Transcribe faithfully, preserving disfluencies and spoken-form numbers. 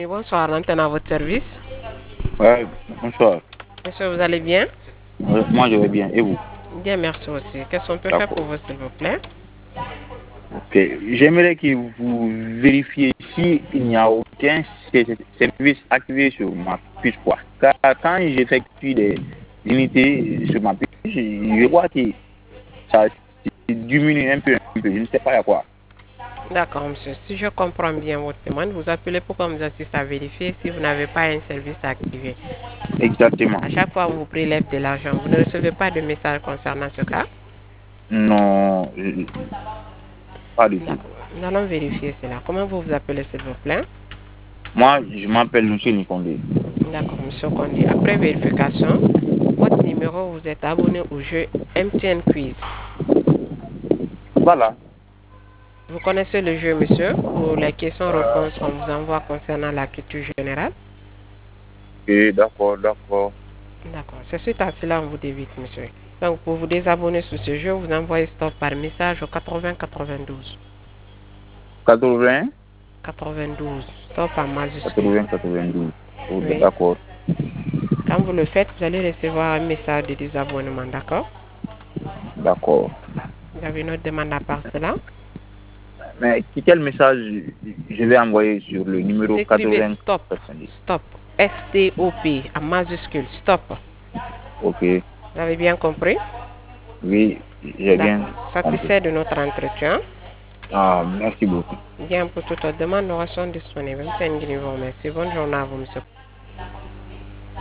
Bonsoir, l'antenne à votre service. Ouais, bonsoir. Monsieur, vous allez bien? Euh, Moi, je vais bien. Et vous? Bien, merci aussi. Qu'est-ce qu'on peut faire pour D'accord. vous, s'il vous plaît? Ok. J'aimerais que vous vérifiez s'il n'y a aucun ser- service activé sur ma puce, quoi. Car quand j'effectue des unités sur ma puce, je je vois que ça diminue un peu, un peu. Je ne sais pas à quoi. D'accord, monsieur. Si je comprends bien votre demande, vous appelez pour qu'on vous assiste à vérifier si vous n'avez pas un service activé. Exactement. À chaque fois, on vous prélève de l'argent. Vous ne recevez pas de message concernant ce cas? Non, je- pas du tout. D'accord. Nous allons vérifier cela. Comment vous vous appelez, s'il vous plaît? Moi, je m'appelle Monsieur Nikonde. D'accord, monsieur Kondi. Après vérification, votre numéro, vous êtes abonné au jeu M T N Quiz. Voilà. Vous connaissez le jeu, monsieur, pour les questions-réponses qu'on vous envoie concernant la culture générale? Ok, d'accord, d'accord. D'accord. C'est suite à cela qu'on vous débite, monsieur. Donc, pour vous désabonner sur ce jeu, vous envoyez stop par message au quatre-vingts quatre-vingt-douze. quatre-vingts, quatre-vingt-douze. Stop en majuscule. quatre-vingts, quatre-vingt-douze. Oh, Oui. d'accord, Quand vous le faites, vous allez recevoir un message de désabonnement, d'accord? d'accord. Vous avez une autre demande à part cela? Mais quel message je vais envoyer sur le Vous numéro écrivez quatre-vingts stop, soixante-dix? stop, S T O P en majuscule, stop. Ok, Vous avez bien compris? oui, j'ai bien D'accord. compris. Satisfait de notre entretien? Ah, merci beaucoup. Bien, pour toute autre demande, nous restons disponibles. Merci. Bonne journée à vous, monsieur.